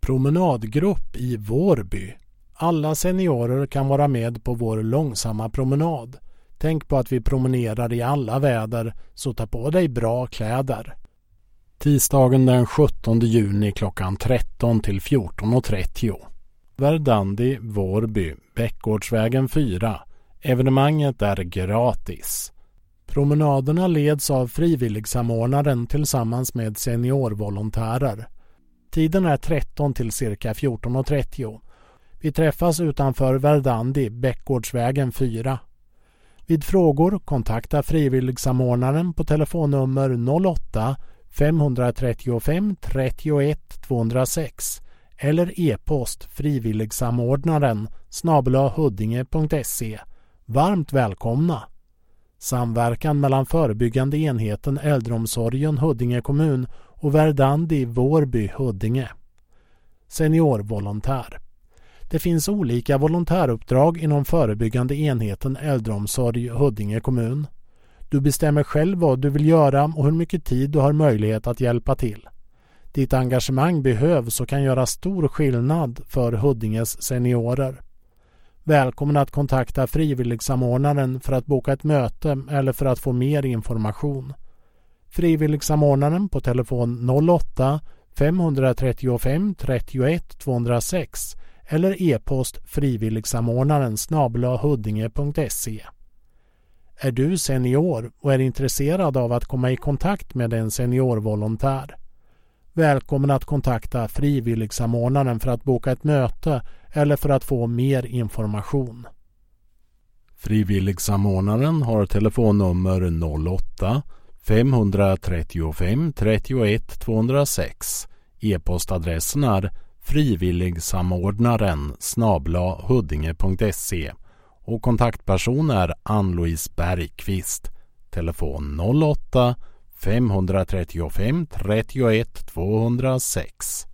Promenadgrupp i Vårby. Alla seniorer kan vara med på vår långsamma promenad. Tänk på att vi promenerar i alla väder, så ta på dig bra kläder. Tisdagen den 17 juni klockan 13 till 14.30. Verdandi, Vårby, Bäckgårdsvägen 4. Evenemanget är gratis. Promenaderna leds av frivilligsamordnaren tillsammans med seniorvolontärer. Tiden är 13 till cirka 14.30. Vi träffas utanför Verdandi, Bäckgårdsvägen 4. Vid frågor kontakta frivilligsamordnaren på telefonnummer 08 535 31 206 eller e-post frivilligsamordnaren@huddinge.se. Varmt välkomna! Samverkan mellan förebyggande enheten äldreomsorgen Huddinge kommun och Verdandi Vårby Huddinge. Seniorvolontär. Det finns olika volontäruppdrag inom förebyggande enheten äldreomsorg Huddinge kommun. Du bestämmer själv vad du vill göra och hur mycket tid du har möjlighet att hjälpa till. Ditt engagemang behövs och kan göra stor skillnad för Huddinges seniorer. Välkommen att kontakta frivilligsamordnaren för att boka ett möte eller för att få mer information. Frivilligsamordnaren på telefon 08 535 31 206 eller e-post frivilligsamordnaren@huddinge.se. Är du senior och är intresserad av att komma i kontakt med en seniorvolontär? Välkommen att kontakta frivilligsamordnaren för att boka ett möte eller för att få mer information. Frivilligsamordnaren har telefonnummer 08 535 31 206. E-postadressen är frivilligsamordnaren@huddinge.se och kontaktperson är Ann-Louise Bergqvist. Telefon 08 535 31 206.